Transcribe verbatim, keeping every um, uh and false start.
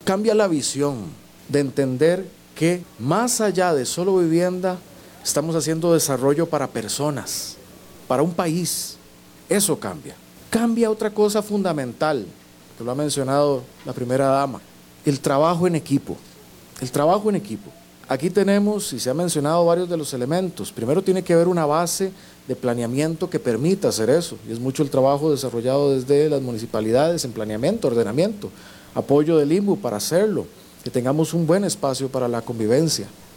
Cambia la visión de entender que más allá de solo vivienda, estamos haciendo desarrollo para personas, para un país. Eso cambia. Cambia otra cosa fundamental, que lo ha mencionado la primera dama, el trabajo en equipo. El trabajo en equipo. Aquí tenemos, y se ha mencionado varios de los elementos. Primero tiene que haber una base de planeamiento que permita hacer eso, y es mucho el trabajo desarrollado desde las municipalidades en planeamiento, ordenamiento, apoyo del I M B U para hacerlo, que tengamos un buen espacio para la convivencia.